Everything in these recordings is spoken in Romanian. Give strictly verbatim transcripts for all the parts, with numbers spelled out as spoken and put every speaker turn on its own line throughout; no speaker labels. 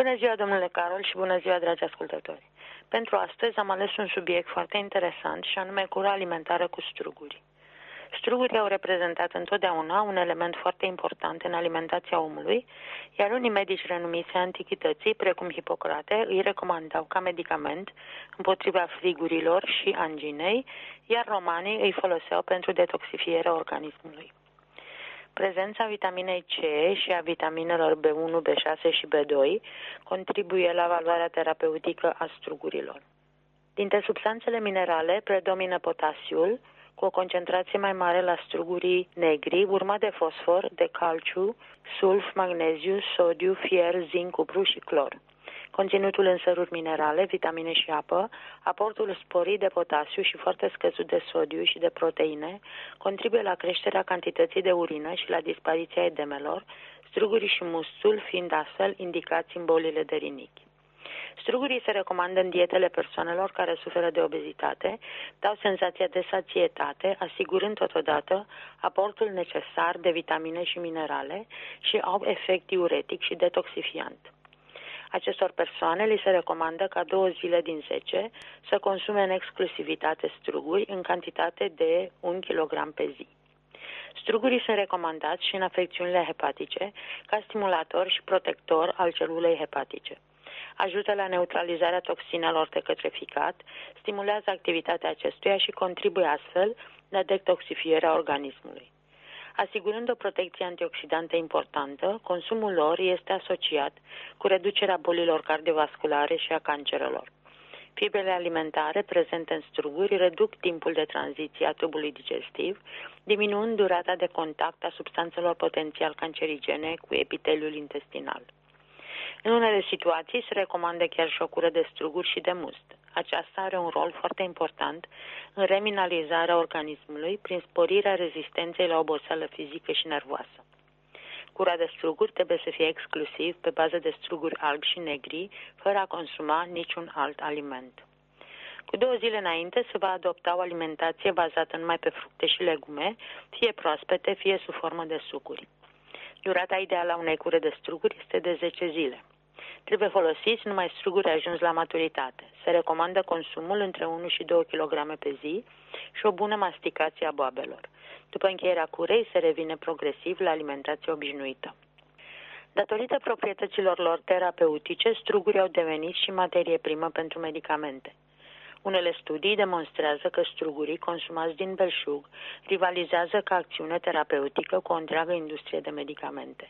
Bună ziua, domnule Carol, și bună ziua, dragi ascultători. Pentru astăzi am ales un subiect foarte interesant și anume cura alimentară cu struguri. Strugurii au reprezentat întotdeauna un element foarte important în alimentația omului, iar unii medici renumiți ai antichității, precum Hipocrate, îi recomandau ca medicament împotriva frigurilor și anginei, iar romanii îi foloseau pentru detoxifierea organismului. Prezența vitaminei C și a vitaminelor B unu, B șase și B doi contribuie la valoarea terapeutică a strugurilor. Dintre substanțele minerale predomină potasiul, cu o concentrație mai mare la strugurii negri, urmat de fosfor, de calciu, sulf, magneziu, sodiu, fier, zinc, cupru și clor. Conținutul în săruri minerale, vitamine și apă, aportul sporit de potasiu și foarte scăzut de sodiu și de proteine contribuie la creșterea cantității de urină și la dispariția edemelor, strugurii și mustul fiind astfel indicați în bolile de rinichi. Strugurii se recomandă în dietele persoanelor care suferă de obezitate, dau senzația de sațietate, asigurând totodată aportul necesar de vitamine și minerale și au efect diuretic și detoxifiant. Acestor persoane li se recomandă ca două zile din zece să consume în exclusivitate struguri în cantitate de un kilogram pe zi. Strugurii sunt recomandați și în afecțiunile hepatice ca stimulator și protector al celulei hepatice. Ajută la neutralizarea toxinelor de către ficat, stimulează activitatea acestuia și contribuie astfel la detoxifierea organismului. Asigurând o protecție antioxidantă importantă, consumul lor este asociat cu reducerea bolilor cardiovasculare și a cancerelor. Fibrele alimentare prezente în struguri reduc timpul de tranziție a tubului digestiv, diminuând durata de contact a substanțelor potențial cancerigene cu epiteliul intestinal. În unele situații se recomandă chiar și o cură de struguri și de must. Aceasta are un rol foarte important în remineralizarea organismului prin sporirea rezistenței la oboseală fizică și nervoasă. Cura de struguri trebuie să fie exclusiv pe bază de struguri albi și negri, fără a consuma niciun alt aliment. Cu două zile înainte se va adopta o alimentație bazată numai pe fructe și legume, fie proaspete, fie sub formă de sucuri. Durata ideală a unei cure de struguri este de zece zile. Trebuie folosiți numai struguri ajuns la maturitate. Se recomandă consumul între unu și doi kilograme pe zi și o bună masticație a boabelor. După încheierea curei se revine progresiv la alimentație obișnuită. Datorită proprietăților lor terapeutice, strugurii au devenit și materie primă pentru medicamente. Unele studii demonstrează că strugurii consumați din belșug rivalizează ca acțiune terapeutică cu o întreagă industrie de medicamente.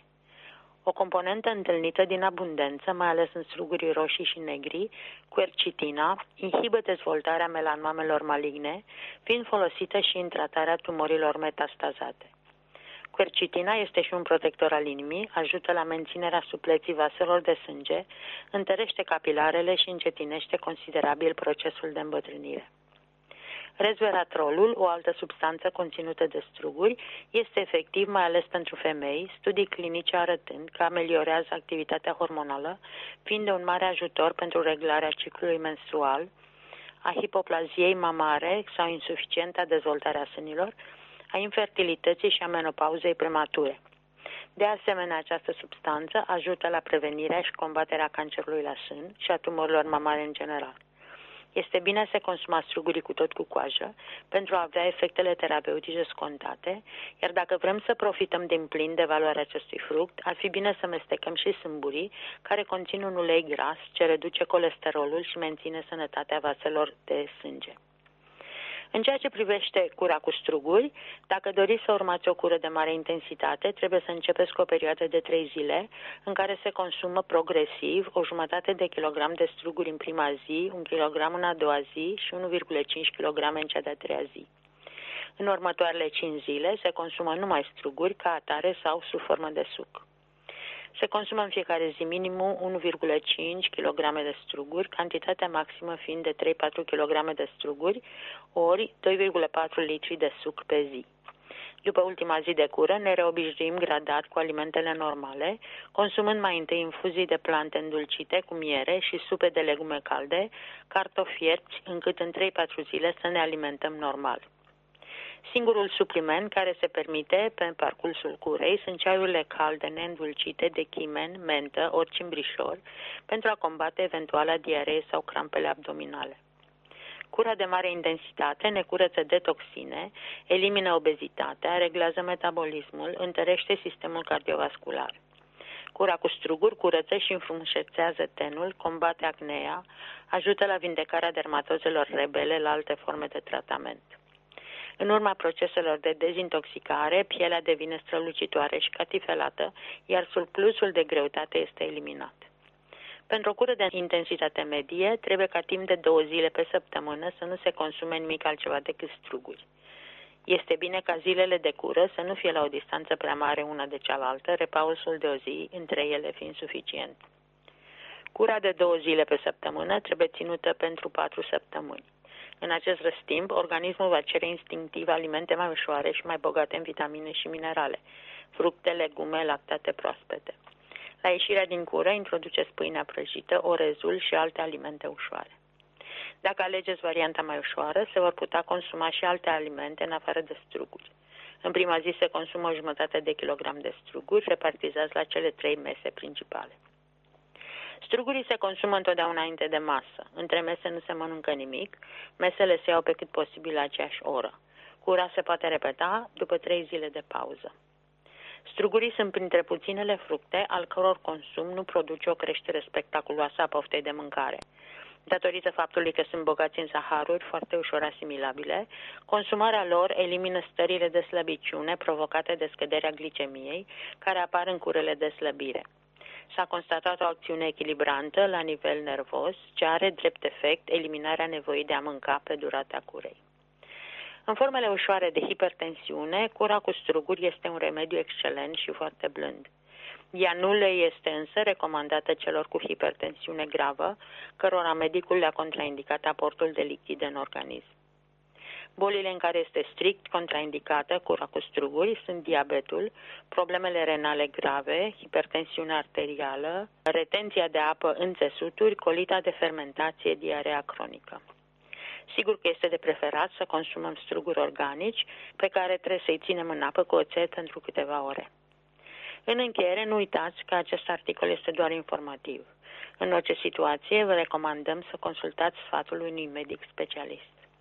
O componentă întâlnită din abundență, mai ales în strugurii roșii și negri, quercitina, inhibă dezvoltarea melanomelor maligne, fiind folosită și în tratarea tumorilor metastazate. Quercitina este și un protector al inimii, ajută la menținerea supleții vaselor de sânge, întărește capilarele și încetinește considerabil procesul de îmbătrânire. Resveratrolul, o altă substanță conținută de struguri, este efectiv mai ales pentru femei, studii clinice arătând că ameliorează activitatea hormonală, fiind de un mare ajutor pentru reglarea ciclului menstrual, a hipoplaziei mamare sau insuficienta dezvoltarea sânilor, a infertilității și a menopauzei premature. De asemenea, această substanță ajută la prevenirea și combaterea cancerului la sân și a tumorilor mamare în general. Este bine să consuma strugurii cu tot cu coajă pentru a avea efectele terapeutice scontate, iar dacă vrem să profităm din plin de valoarea acestui fruct, ar fi bine să mestecăm și sâmburii, care conțin un ulei gras ce reduce colesterolul și menține sănătatea vaselor de sânge. În ceea ce privește cura cu struguri, dacă doriți să urmați o cură de mare intensitate, trebuie să începeți cu o perioadă de trei zile, în care se consumă progresiv o jumătate de kilogram de struguri în prima zi, un kilogram în a doua zi și unu virgulă cinci kilograme în cea de-a treia zi. În următoarele cinci zile se consumă numai struguri ca atare sau sub formă de suc. Se consumă în fiecare zi minimum unu virgulă cinci kilograme de struguri, cantitatea maximă fiind de trei patru kilograme de struguri, ori doi virgulă patru litri de suc pe zi. După ultima zi de cură, ne reobișnuim gradat cu alimentele normale, consumând mai întâi infuzii de plante îndulcite cu miere și supe de legume calde, cartofi fierți, încât în trei patru zile să ne alimentăm normal. Singurul supliment care se permite pe parcursul curei sunt ceaiurile calde neîndulcite de chimen, mentă, ori cimbrișor pentru a combate eventuala diaree sau crampele abdominale. Cura de mare intensitate ne curăță de toxine, elimină obezitatea, reglează metabolismul, întărește sistemul cardiovascular. Cura cu struguri curăță și înfrumusețează tenul, combate acnea, ajută la vindecarea dermatozelor rebele la alte forme de tratament. În urma proceselor de dezintoxicare, pielea devine strălucitoare și catifelată, iar surplusul de greutate este eliminat. Pentru o cură de intensitate medie, trebuie ca timp de două zile pe săptămână să nu se consume nimic altceva decât struguri. Este bine ca zilele de cură să nu fie la o distanță prea mare una de cealaltă, repausul de o zi între ele fiind suficient. Cura de două zile pe săptămână trebuie ținută pentru patru săptămâni. În acest răstimp, organismul va cere instinctiv alimente mai ușoare și mai bogate în vitamine și minerale, fructe, legume, lactate proaspete. La ieșirea din cură, introduceți pâinea prăjită, orezul și alte alimente ușoare. Dacă alegeți varianta mai ușoară, se vor putea consuma și alte alimente în afară de struguri. În prima zi se consumă o jumătate de kilogram de struguri, repartizați la cele trei mese principale. Strugurii se consumă întotdeauna înainte de masă. Între mese nu se mănâncă nimic, mesele se iau pe cât posibil la aceeași oră. Cura se poate repeta după trei zile de pauză. Strugurii sunt printre puținele fructe al căror consum nu produce o creștere spectaculoasă a poftei de mâncare. Datorită faptului că sunt bogați în zaharuri foarte ușor asimilabile, consumarea lor elimină stările de slăbiciune provocate de scăderea glicemiei, care apar în curele de slăbire. S-a constatat o acțiune echilibrantă la nivel nervos, ce are drept efect eliminarea nevoii de a mânca pe durata curei. În formele ușoare de hipertensiune, cura cu struguri este un remediu excelent și foarte blând. Ea nu le este însă recomandată celor cu hipertensiune gravă, cărora medicul le-a contraindicat aportul de lichide în organism. Bolile în care este strict contraindicată cura cu struguri sunt diabetul, problemele renale grave, hipertensiunea arterială, retenția de apă în țesuturi, colita de fermentație, diarea cronică. Sigur că este de preferat să consumăm struguri organici, pe care trebuie să-i ținem în apă cu oțet pentru câteva ore. În încheiere, nu uitați că acest articol este doar informativ. În orice situație, vă recomandăm să consultați sfatul unui medic specialist.